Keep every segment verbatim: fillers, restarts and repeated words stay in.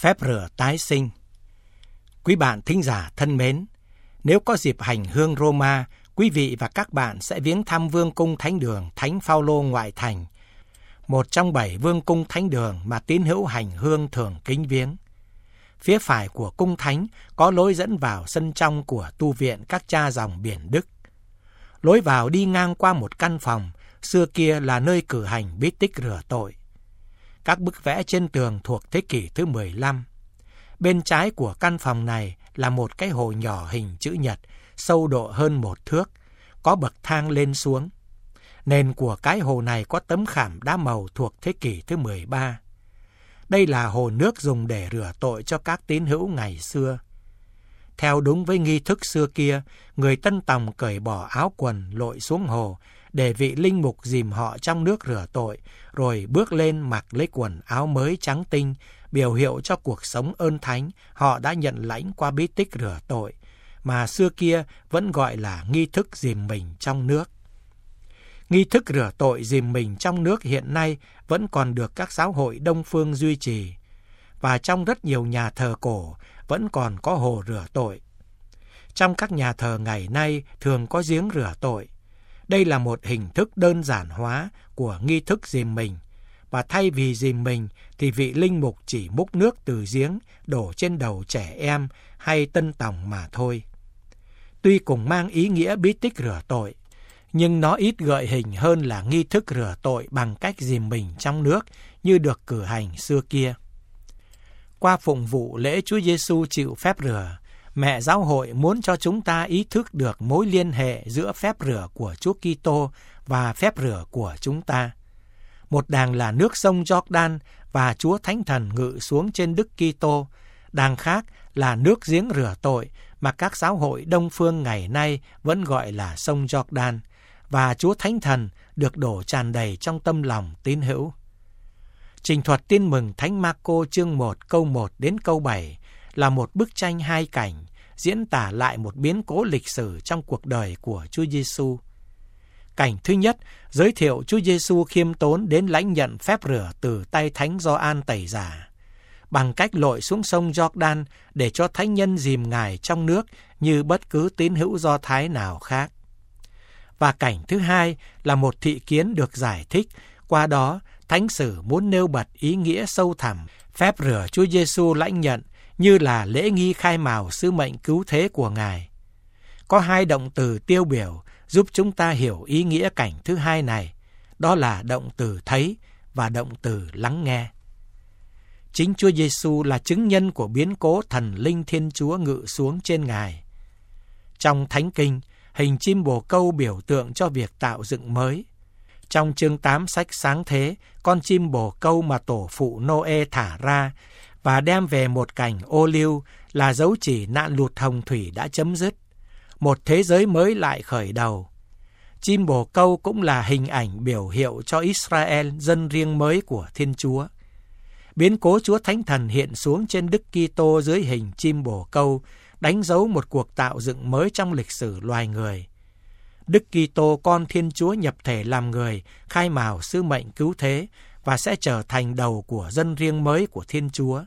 Phép rửa tái sinh. Quý bạn thính giả thân mến, nếu có dịp hành hương Roma, quý vị và các bạn sẽ viếng thăm Vương cung Thánh đường Thánh Phaolô ngoại thành, một trong bảy vương cung thánh đường mà tín hữu hành hương thường kính viếng. Phía phải của cung thánh có lối dẫn vào sân trong của tu viện các cha dòng Biển Đức. Lối vào đi ngang qua một căn phòng, xưa kia là nơi cử hành bí tích rửa tội. Các bức vẽ trên tường thuộc thế kỷ thứ mười lăm. Bên trái của căn phòng này là một cái hồ nhỏ hình chữ nhật, sâu độ hơn một thước, có bậc thang lên xuống. Nền của cái hồ này có tấm khảm đá màu thuộc thế kỷ thứ mười ba. Đây là hồ nước dùng để rửa tội cho các tín hữu ngày xưa. Theo đúng với nghi thức xưa kia, người tân tòng cởi bỏ áo quần lội xuống hồ để vị linh mục dìm họ trong nước rửa tội, rồi bước lên mặc lấy quần áo mới trắng tinh, biểu hiệu cho cuộc sống ơn thánh họ đã nhận lãnh qua bí tích rửa tội, mà xưa kia vẫn gọi là nghi thức dìm mình trong nước. Nghi thức rửa tội dìm mình trong nước hiện nay vẫn còn được các giáo hội Đông phương duy trì, và trong rất nhiều nhà thờ cổ vẫn còn có hồ rửa tội. Trong các nhà thờ ngày nay thường có giếng rửa tội. Đây là một hình thức đơn giản hóa của nghi thức dìm mình, và thay vì dìm mình thì vị linh mục chỉ múc nước từ giếng đổ trên đầu trẻ em hay tân tòng mà thôi. Tuy cùng mang ý nghĩa bí tích rửa tội, nhưng nó ít gợi hình hơn là nghi thức rửa tội bằng cách dìm mình trong nước như được cử hành xưa kia. Qua phụng vụ lễ Chúa Giêsu chịu phép rửa, mẹ giáo hội muốn cho chúng ta ý thức được mối liên hệ giữa phép rửa của Chúa Kitô và phép rửa của chúng ta. Một đàng là nước sông Giô-đan và Chúa Thánh Thần ngự xuống trên Đức Kitô, đàng khác là nước giếng rửa tội mà các giáo hội Đông phương ngày nay vẫn gọi là sông Giô-đan, và Chúa Thánh Thần được đổ tràn đầy trong tâm lòng tín hữu. Trình thuật Tin mừng Thánh Ma-cô chương một câu một đến câu bảy là một bức tranh hai cảnh, diễn tả lại một biến cố lịch sử trong cuộc đời của Chúa Giêsu. Cảnh thứ nhất giới thiệu Chúa Giêsu khiêm tốn đến lãnh nhận phép rửa từ tay Thánh Gioan Tẩy Giả, bằng cách lội xuống sông Giô-đan để cho thánh nhân dìm Ngài trong nước như bất cứ tín hữu Do Thái nào khác. Và cảnh thứ hai là một thị kiến được giải thích, qua đó Thánh sử muốn nêu bật ý nghĩa sâu thẳm phép rửa Chúa Giêsu lãnh nhận như là lễ nghi khai mào sứ mệnh cứu thế của Ngài. Có hai động từ tiêu biểu giúp chúng ta hiểu ý nghĩa cảnh thứ hai này, đó là động từ thấy và động từ lắng nghe. Chính Chúa Giêsu là chứng nhân của biến cố thần linh Thiên Chúa ngự xuống trên Ngài. Trong Thánh Kinh, hình chim bồ câu biểu tượng cho việc tạo dựng mới. Trong chương tám sách Sáng Thế, con chim bồ câu mà tổ phụ Nô-ê thả ra và đem về một cành ô liu là dấu chỉ nạn lụt hồng thủy đã chấm dứt. Một thế giới mới lại khởi đầu. Chim bồ câu cũng là hình ảnh biểu hiệu cho Israel, dân riêng mới của Thiên Chúa. Biến cố Chúa Thánh Thần hiện xuống trên Đức Kitô dưới hình chim bồ câu, đánh dấu một cuộc tạo dựng mới trong lịch sử loài người. Đức Kitô con Thiên Chúa nhập thể làm người, khai mào sứ mệnh cứu thế và sẽ trở thành đầu của dân riêng mới của Thiên Chúa.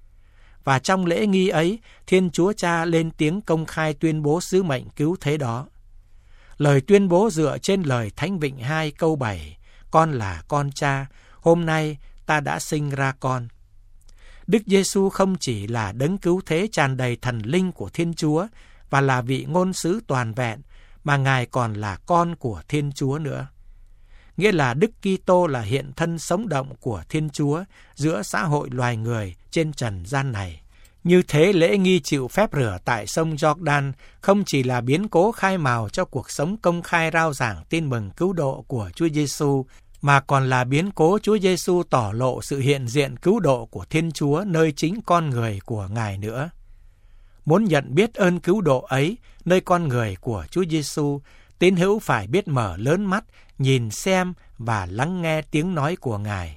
Và trong lễ nghi ấy, Thiên Chúa Cha lên tiếng công khai tuyên bố sứ mệnh cứu thế đó. Lời tuyên bố dựa trên lời Thánh Vịnh hai câu bảy, con là con Cha, hôm nay ta đã sinh ra con. Đức Giêsu không chỉ là đấng cứu thế tràn đầy thần linh của Thiên Chúa và là vị ngôn sứ toàn vẹn, mà Ngài còn là con của Thiên Chúa nữa. Nghĩa là Đức Kitô là hiện thân sống động của Thiên Chúa giữa xã hội loài người trên trần gian này. Như thế, lễ nghi chịu phép rửa tại sông Giô-đan không chỉ là biến cố khai mào cho cuộc sống công khai rao giảng tin mừng cứu độ của Chúa Giêsu, mà còn là biến cố Chúa Giêsu tỏ lộ sự hiện diện cứu độ của Thiên Chúa nơi chính con người của Ngài nữa. Muốn nhận biết ơn cứu độ ấy nơi con người của Chúa Giêsu, tín hữu phải biết mở lớn mắt, nhìn xem và lắng nghe tiếng nói của Ngài.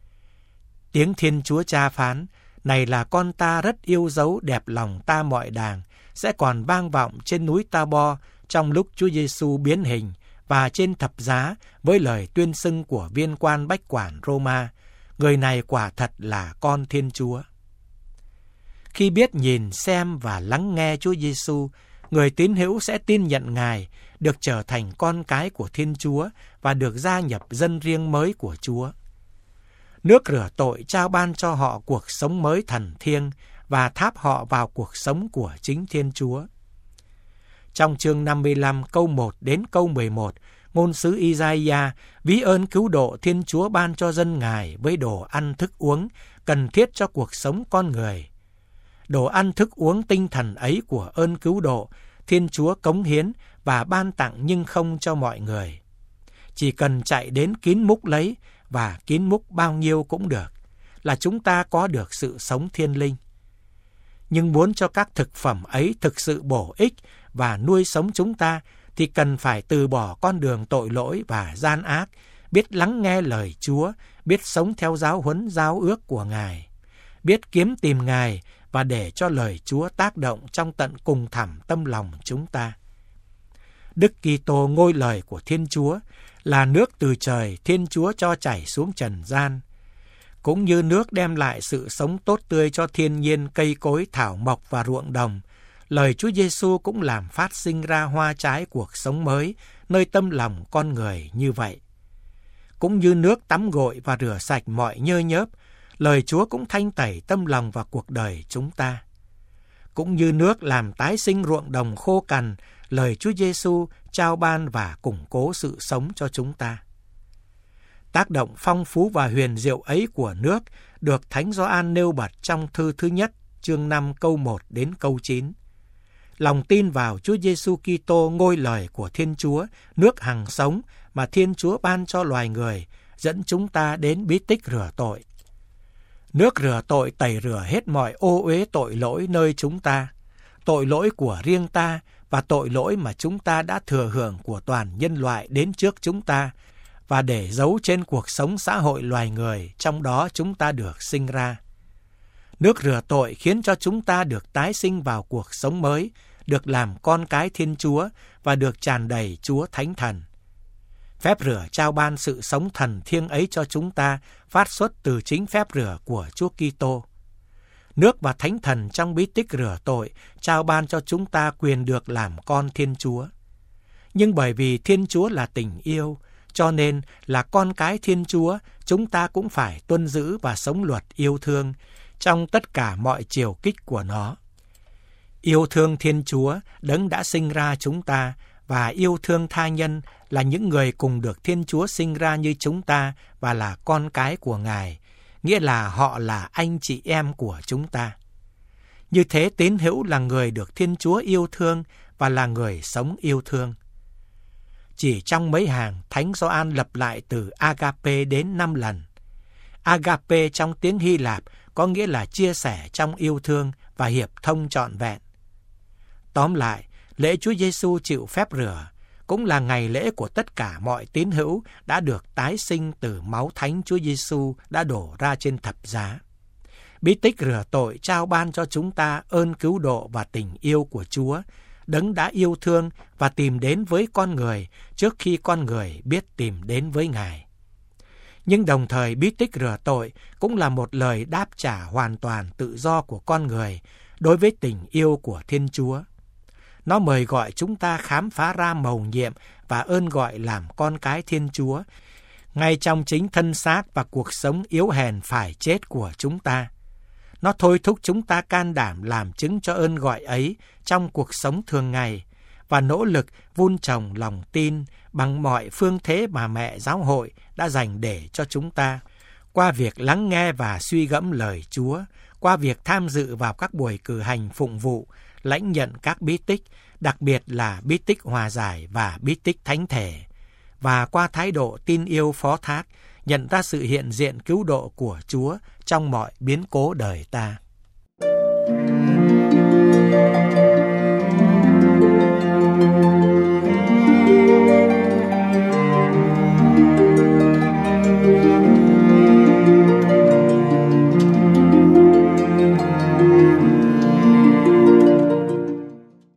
Tiếng Thiên Chúa Cha phán, này là con ta rất yêu dấu đẹp lòng ta mọi đàng, sẽ còn vang vọng trên núi Ta-bo trong lúc Chúa Giêsu biến hình và trên thập giá với lời tuyên xưng của viên quan bách quản Roma, người này quả thật là con Thiên Chúa. Khi biết nhìn, xem và lắng nghe Chúa Giêsu, người tín hữu sẽ tin nhận Ngài, được trở thành con cái của Thiên Chúa và được gia nhập dân riêng mới của Chúa. Nước rửa tội trao ban cho họ cuộc sống mới thần thiêng và tháp họ vào cuộc sống của chính Thiên Chúa. Trong chương năm mươi lăm câu một đến câu mười một, ngôn sứ Isaiah ví ơn cứu độ Thiên Chúa ban cho dân Ngài với đồ ăn thức uống cần thiết cho cuộc sống con người. Đồ ăn thức uống tinh thần ấy của ơn cứu độ, Thiên Chúa cống hiến và ban tặng nhưng không cho mọi người. Chỉ cần chạy đến kín múc lấy, và kín múc bao nhiêu cũng được, là chúng ta có được sự sống thiên linh. Nhưng muốn cho các thực phẩm ấy thực sự bổ ích và nuôi sống chúng ta, thì cần phải từ bỏ con đường tội lỗi và gian ác, biết lắng nghe lời Chúa, biết sống theo giáo huấn giao ước của Ngài, biết kiếm tìm Ngài và để cho lời Chúa tác động trong tận cùng thẳm tâm lòng chúng ta. Đức Kitô, ngôi lời của Thiên Chúa, là nước từ trời Thiên Chúa cho chảy xuống trần gian. Cũng như nước đem lại sự sống tốt tươi cho thiên nhiên, cây cối, thảo mộc và ruộng đồng, lời Chúa Giêsu cũng làm phát sinh ra hoa trái cuộc sống mới nơi tâm lòng con người như vậy. Cũng như nước tắm gội và rửa sạch mọi nhơ nhớp, lời Chúa cũng thanh tẩy tâm lòng và cuộc đời chúng ta. Cũng như nước làm tái sinh ruộng đồng khô cằn, lời Chúa Giêsu trao ban và củng cố sự sống cho chúng ta. Tác động phong phú và huyền diệu ấy của nước được Thánh Gioan nêu bật trong thư thứ nhất, chương năm câu một đến câu chín. Lòng tin vào Chúa Giêsu Kitô, ngôi lời của Thiên Chúa, nước hằng sống mà Thiên Chúa ban cho loài người, dẫn chúng ta đến bí tích rửa tội. Nước rửa tội tẩy rửa hết mọi ô uế tội lỗi nơi chúng ta, tội lỗi của riêng ta và tội lỗi mà chúng ta đã thừa hưởng của toàn nhân loại đến trước chúng ta, và để giấu trên cuộc sống xã hội loài người, trong đó chúng ta được sinh ra. Nước rửa tội khiến cho chúng ta được tái sinh vào cuộc sống mới, được làm con cái Thiên Chúa và được tràn đầy Chúa Thánh Thần. Phép rửa trao ban sự sống thần thiêng ấy cho chúng ta phát xuất từ chính phép rửa của Chúa Kitô. Nước và Thánh Thần trong bí tích rửa tội trao ban cho chúng ta quyền được làm con Thiên Chúa. Nhưng bởi vì Thiên Chúa là tình yêu, cho nên là con cái Thiên Chúa, chúng ta cũng phải tuân giữ và sống luật yêu thương trong tất cả mọi chiều kích của nó. Yêu thương Thiên Chúa, Đấng đã sinh ra chúng ta, và yêu thương tha nhân là những người cùng được Thiên Chúa sinh ra như chúng ta và là con cái của Ngài, nghĩa là họ là anh chị em của chúng ta. Như thế, tín hữu là người được Thiên Chúa yêu thương và là người sống yêu thương. Chỉ trong mấy hàng, Thánh Gioan lặp lại từ agape đến năm lần. Agape trong tiếng Hy Lạp có nghĩa là chia sẻ trong yêu thương và hiệp thông trọn vẹn. Tóm lại, lễ Chúa Giêsu chịu phép rửa cũng là ngày lễ của tất cả mọi tín hữu đã được tái sinh từ máu Thánh Chúa Giêsu đã đổ ra trên thập giá. Bí tích rửa tội trao ban cho chúng ta ơn cứu độ và tình yêu của Chúa, Đấng đã yêu thương và tìm đến với con người trước khi con người biết tìm đến với Ngài. Nhưng đồng thời bí tích rửa tội cũng là một lời đáp trả hoàn toàn tự do của con người đối với tình yêu của Thiên Chúa. Nó mời gọi chúng ta khám phá ra mầu nhiệm và ơn gọi làm con cái Thiên Chúa, ngay trong chính thân xác và cuộc sống yếu hèn phải chết của chúng ta. Nó thôi thúc chúng ta can đảm làm chứng cho ơn gọi ấy trong cuộc sống thường ngày và nỗ lực vun trồng lòng tin bằng mọi phương thế mà mẹ giáo hội đã dành để cho chúng ta, qua việc lắng nghe và suy gẫm lời Chúa, qua việc tham dự vào các buổi cử hành phụng vụ, lãnh nhận các bí tích, đặc biệt là bí tích hòa giải và bí tích thánh thể, và qua thái độ tin yêu phó thác, nhận ra sự hiện diện cứu độ của Chúa trong mọi biến cố đời ta.